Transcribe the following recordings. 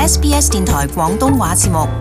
SBS 電台廣東話節目。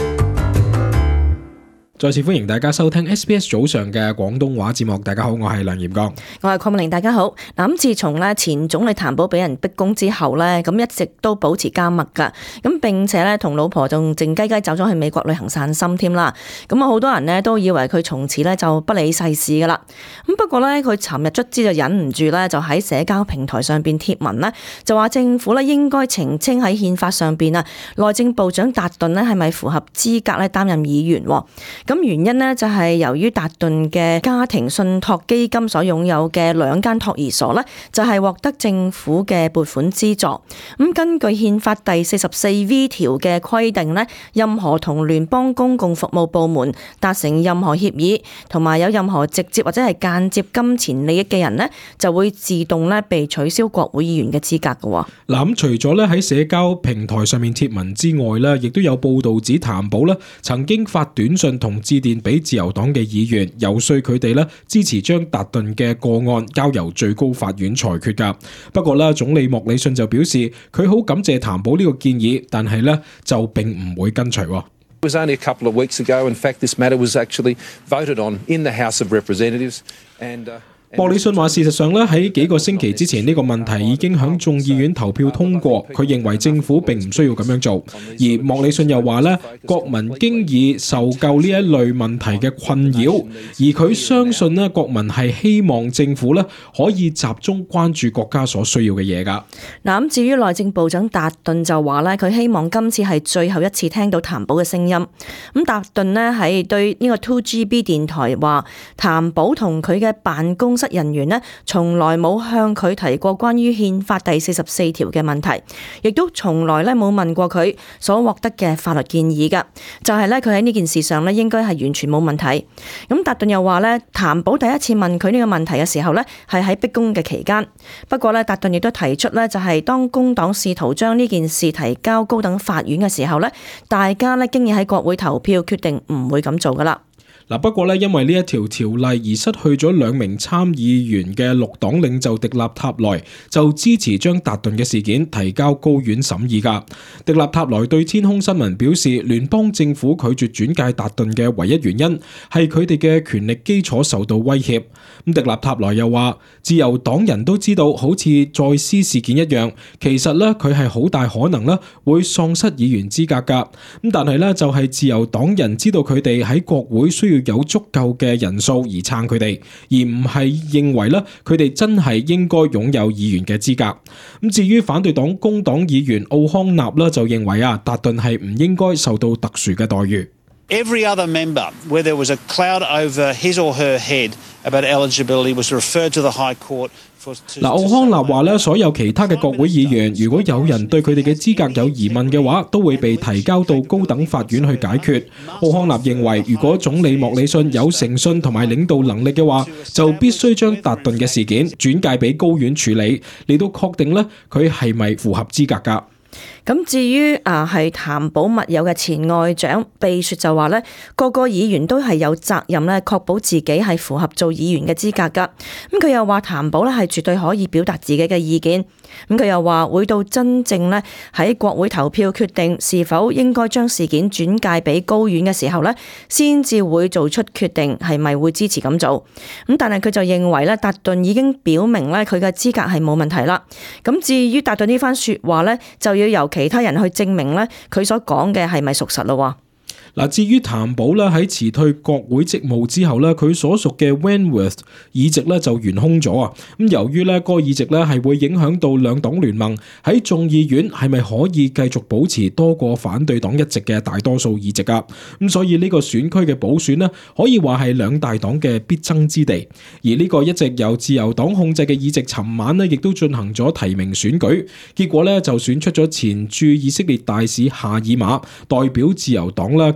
再次歡迎大家收聽 SBS 早上嘅廣東話節目。大家好，我係梁炎剛， 我係鄺美玲。大家好。咁自從前總理譚寶俾人逼宮之後呢，咁一直都保持緘默噶。咁並且呢，同老婆仲靜雞雞走咗去美國旅行散心添啦。咁好多人呢都以為佢從此呢就不理世事噶啦。咁不過呢，佢尋日卒之就忍唔住呢，就喺社交平台上邊貼文呢，就話政府呢應該澄清喺憲法上邊內政部長達頓呢係咪符合資格呢擔任議員。咁原因呢，就係由於達頓嘅家庭信託基金所擁有嘅2間托兒所呢，就係獲得政府嘅撥款資助。咁根據憲法第44V 條嘅規定呢，任何同聯邦公共服務部門達成任何協議，同埋有任何直接或者係間接金錢利益嘅人呢，就會自動呢被取消國會議員嘅資格嘅。 嗱，咁除咗咧喺社交平台上面貼文之外咧，亦都有報道指譚寶咧曾經發短信同致電俾自由黨嘅議員，遊說佢哋咧支持將達頓嘅個案交由最高法院裁決噶。不過咧，總理莫里遜就表示佢好感謝譚寶呢個建議，但係咧就並唔會跟隨。 It was only a couple of weeks ago. In fact, this matter was actually voted on in the House of Representatives. And 莫里遜話：事實上咧，喺幾個星期之前呢個問題已經響眾議院投票通過。佢認為政府並唔需要咁樣做。而莫里遜又話咧，國民經已受夠呢一類問題嘅困擾，而佢相信咧，國民係希望政府咧可以集中關注國家所需要嘅嘢㗎。 嗱，咁至於內政部長達頓就話咧，佢希望今次係最後一次聽到譚寶嘅聲音。咁達頓咧喺對呢個 2GB 電台話，譚寶同佢嘅辦公室人員呢，從來冇向佢提過關於憲法第44條嘅問題，亦都從來咧冇問過佢所獲得嘅法律建議噶。就係咧，佢喺呢件事上咧，應該係完全冇問題。咁達頓又話咧，譚寶第一次問佢呢個問題嘅時候咧，係喺逼宮嘅期間。不過咧，達頓亦都提出咧，就係當工黨試圖將呢件事提交高等法院嘅時候咧，大家咧經已喺國會投票決定唔會咁做噶啦。 嗱，不過咧，因為呢一條條例而失去咗2名參議員嘅綠黨領袖迪納塔萊就支持將達頓嘅事件提交高院審議噶。迪納塔萊對天空新聞表示，聯邦政府拒絕轉介達頓嘅唯一原因係佢哋嘅權力基礎受到威脅。咁迪納塔萊又話，自由黨人都知道，好似再思事件一樣，其實咧佢係好大可能咧會喪失議員資格噶。咁但係咧就係自由黨人知道佢哋喺國會需要有足夠嘅人數而撐佢哋，而唔係認為咧佢哋真係應該擁有議員嘅資格。咁至於反對黨工黨議員奧康納咧就認為達頓係唔應該受到特殊嘅待遇。 Every other member, where there was a cloud over his or her head about eligibility, was referred to the High Court. 奧康納話咧，所有其他嘅國會議員，如果有人對佢哋嘅資格有疑問嘅話，都會被提交到高等法院去解決。奧康納認為，如果總理莫里遜有誠信同埋領導能力嘅話，就必須將達頓嘅事件轉介俾高院處理，嚟到確定咧佢係咪符合資格㗎。 咁至於係譚寶密友嘅前外長貝雪就話咧，個個議員都係有責任咧，確保自己係符合做議員嘅資格噶。咁佢又話譚寶咧係絕對可以表達自己嘅意見。咁佢又話會到真正咧喺國會投票決定是否應該將事件轉介俾高院嘅時候咧，先至會做出決定係咪會支持咁做。咁但係佢就認為咧，達頓已經表明咧佢嘅資格係冇問題啦。咁至於達頓呢番說話咧，就要由其他人去證明咧佢所講嘅係咪屬實咯。 嗱，至於譚寶咧喺辭退國會職務之後咧，佢所屬嘅 Wentworth 議席咧就懸空咗啊！咁由於咧個議席咧係會影響到兩黨聯盟喺眾議院係咪可以繼續保持多過反對黨一席嘅大多數議席啊！咁所以呢個選區嘅補選咧，可以話係兩大黨嘅必爭之地。而呢個一直由自由黨控制嘅議席，尋晚咧亦都進行咗提名選舉，結果咧就選出咗前駐以色列大使夏爾馬代表自由黨啦，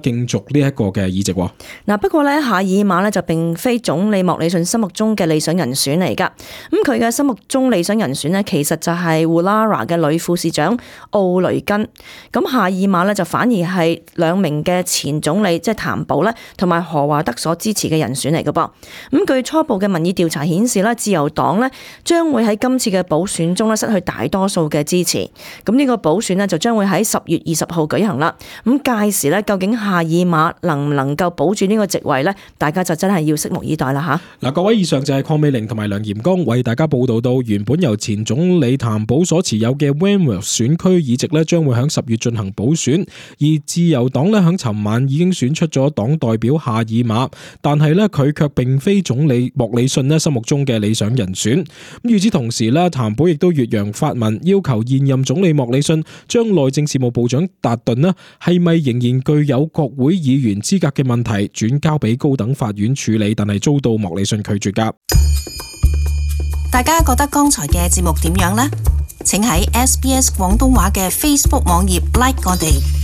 競逐呢一個嘅議席。 嗱，不過咧，夏爾馬咧就並非總理莫里遜心目中嘅理想人選嚟噶。咁佢嘅心目中理想人選呢，其實就係烏拉拉嘅女副市長奧雷根。咁夏爾馬咧就反而係兩名嘅前總理，即係譚寶咧同埋何華德所支持嘅人選嚟嘅噃。咁據初步嘅民意調查顯示咧，自由黨咧將會喺今次嘅補選中咧失去大多數嘅支持。咁呢個補選呢，就將會喺10月20號舉行啦。咁屆時咧，究竟夏爾馬能唔能夠保住呢個席位呢？大家就真係要拭目以待啦吓。 嗱，各位，以上就係鄺美玲同埋梁炎光為大家報道到，原本由前總理譚寶所持有嘅 Wanworth 選區議席咧，將會喺10月進行補選，而自由黨咧喺尋晚已經選出咗黨代表夏爾馬，但係咧佢卻並非總理莫里遜咧心目中嘅理想人選。咁與此同時咧，譚寶亦都越洋發文要求現任總理莫里遜將內政事務部長達頓咧係咪仍然具有國會議員資格嘅問題轉交俾高等法院處理，但係遭到莫里遜拒絕㗎。 大家覺得剛才嘅節目點樣呢？請喺SBS 廣東話嘅 Facebook 網頁 like 我哋。